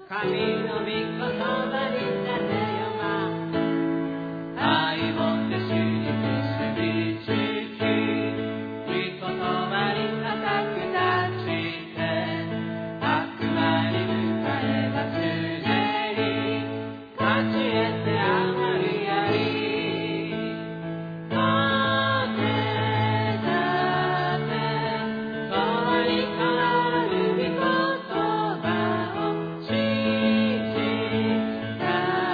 神の御言葉に立てよま愛をもって主に結びつき御言葉に固く立ちて悪魔に迎えば常に勝ち得て余りありとて立て永遠に変わる御言葉を信じた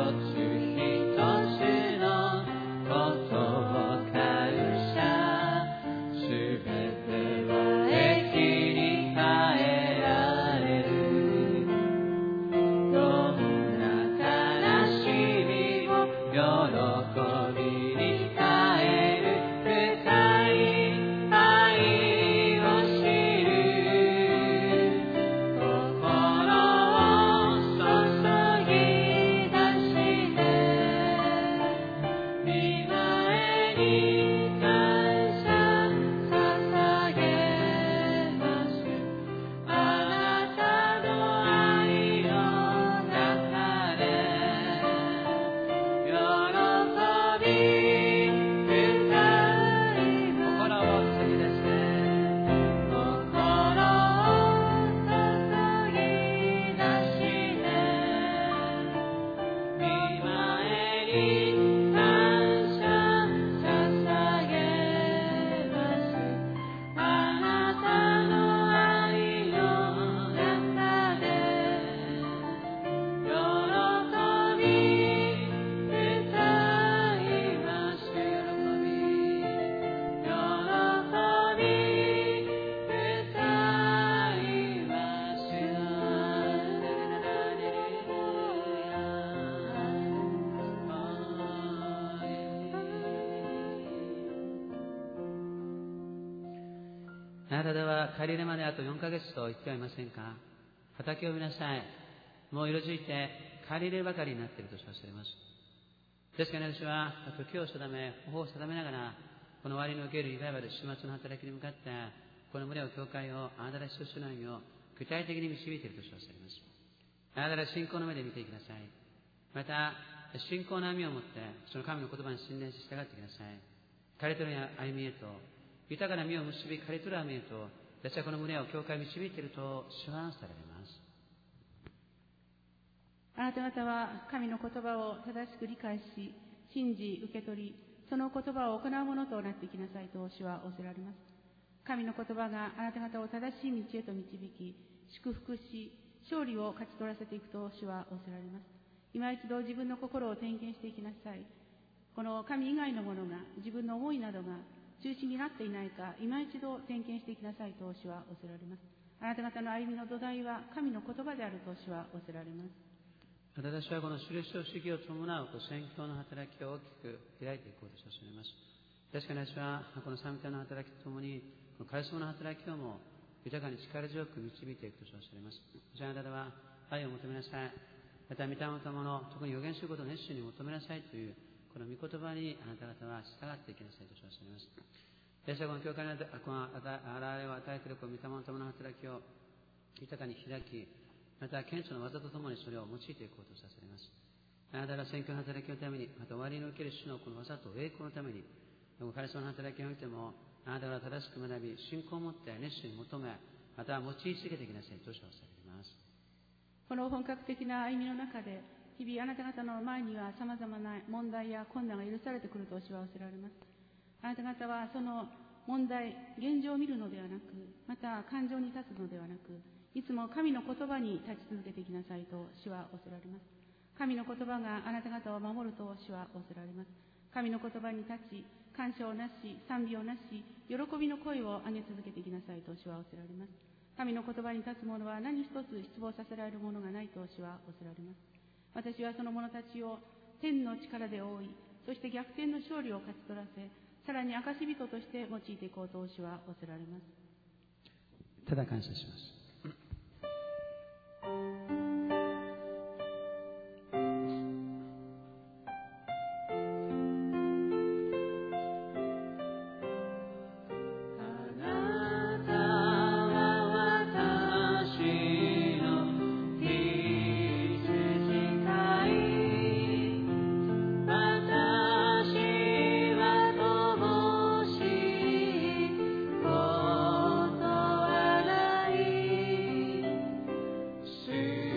あなた方は借り入れまであと4ヶ月と言ってはいませんか。畑を見なさい。もう色づいて借り入ればかりになっていると称されます。ですから私は時を定め、方法を定めながら、この終わりにおけるいわば始末の働きに向かって、この群れを教会をあなたら一つの意味を具体的に導いていると称されます。あなたら信仰の目で見ていきなさい。また、信仰の網を持って、その神の言葉に信頼し従ってきなさい。刈り取る歩みへと、豊かな実を結び刈り取る歩みへと、私はこの群れを教会に導いていると主はされます。 あなた方は神の言葉を正しく理解し、信じ受け取り、その言葉を行うものとなっていきなさいと主は仰せられます。神の言葉があなた方を正しい道へと導き、祝福し、勝利を勝ち取らせていくと主は仰せられます。今一度自分の心を点検していきなさい。この神以外のものが、自分の思いなどが中心になっていないか、今一度点検していきなさいと主は仰せられます。あなた方の歩みの土台は神の言葉であると主は仰せられます。 私はこの印と主義を伴う宣教の働きを大きく開いていこうと称されます。ですから私はこの賛美歌の働きとともに、このカリスマの働きをも豊かに力強く導いていくと称されます。じゃああなたは愛を求めなさい。また御霊の賜物、特に予言することを熱心に求めなさいというこの御言葉にあなた方は従っていきなさいと称されます。ですからこの教会に現れを与えている御霊の賜物の働きを豊かに開き、また顕著な技とともにそれを用いていこうとさせられます。あなたが宣教の働きのために、また終わりにおける主のこの技と栄光のために、カリスマの働きにおいてもあなたが正しく学び、信仰を持って熱心に求め、また用い続けていきなさいと称されます。 この本格的な歩みの中で、日々あなた方の前には様々な問題や困難が許されてくると主は仰せられます。あなた方はその問題、現状を見るのではなく、また感情に立つのではなく、いつも神の言葉に立ち続けていきなさいと主は仰せられます。神の言葉があなた方を守ると主は仰せられます。神の言葉に立ち、感謝をなし、賛美をなし、喜びの声を上げ続けていきなさいと主は仰せられます。神の言葉に立つ者は何一つ失望させられるものがないと主は仰せられます。私はその者たちを天の力で覆い、そして逆転の勝利を勝ち取らせ、さらに証人として用いていこうと主は仰せられます。 ただ感謝します。 主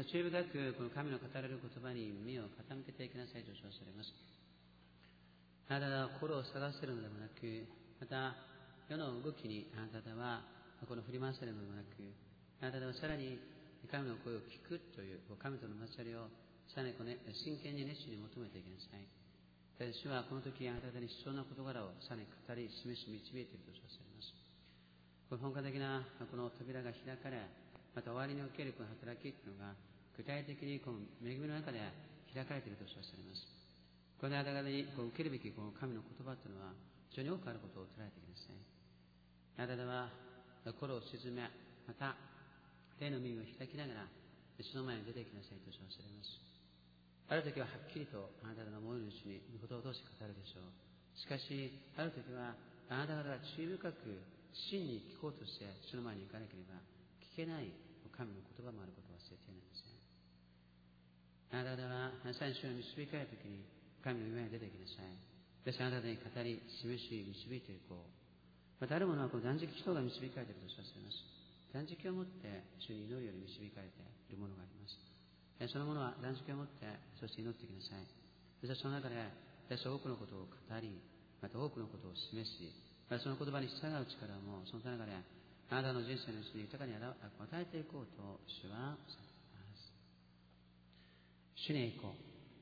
また注意深くこの神の語られる言葉に耳を傾けていきなさいと称されます。あなたは心を探せるのでもなく、また世の動きにあなたはこの振り回されるのでもなく、あなたはさらに神の声を聞くという神との交わりをさらに真剣に熱心に求めていきなさい。主はこの時あなたに必要な事柄をさらに語り示し導いていると称されます。この本格的なこの扉が開かれ、また終わりにおけるこの働きというのが具体的にこの恵みの中で開かれていると称されます。この間に受けるべきこの神の言葉というのは非常に多くあることを捉えてください。あなたは心を沈め、また霊の耳を開きながら主の前に出てきなさいと称されます。ある時ははっきりとあなたの思いのうちに御言葉を通して語るでしょう。しかしある時はあなた方が注意深く真に聞こうとして主の前に行かなければ聞けない神の言葉もあることを忘れていないんですね。あなた方は最初に導かれる時に神の前に出てきなさい。私はあなたに語り示し導いていこう。またある者はこの断食祈祷が導かれていると称されます。断食をもって主に祈るように導かれているものがあります。その者は断食をもってそして祈ってきなさい。そしてその中で私は多くのことを語り、また多くのことを示し、またその言葉に従う力もその中であなたの人生のうちに豊かに与えていこうと主はされます。主に行こう。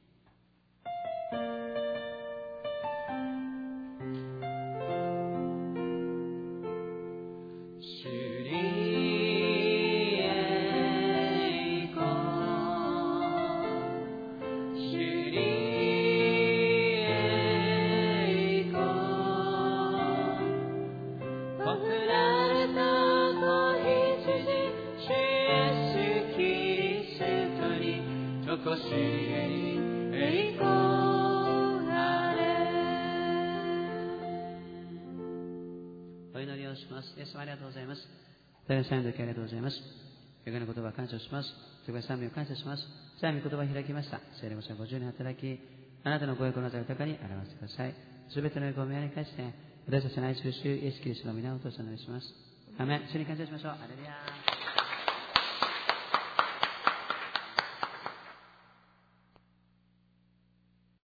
お祈りをします。イエス様ありがとうございます。大変賛美の時ありがとうございます。よかな言葉を感謝します。それから賛美を感謝します。さあ、御言葉を開きました。聖霊ごさん50年働き、あなたのご栄光の座を豊かに表してください。すべての栄光を宮に返して、私たちの愛する主イエスキリストの皆をお父さんお願いします。アメン。主に感謝しましょう。アレルヤー。